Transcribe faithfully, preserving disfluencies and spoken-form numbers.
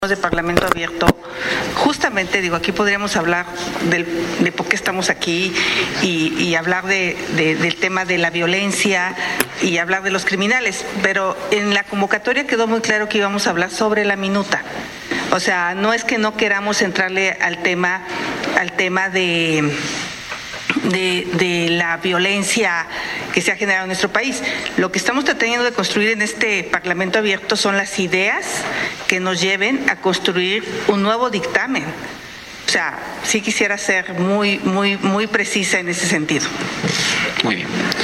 de Parlamento Abierto, justamente digo, aquí podríamos hablar del, de por qué estamos aquí y, y hablar de, de, del tema de la violencia y hablar de los criminales, pero en la convocatoria quedó muy claro que íbamos a hablar sobre la minuta. O sea, no es que no queramos entrarle al tema, al tema de... De, de la violencia que se ha generado en nuestro país. Lo que estamos tratando de construir en este Parlamento Abierto son las ideas que nos lleven a construir un nuevo dictamen. O sea, sí quisiera ser muy, muy, muy precisa en ese sentido. Muy bien.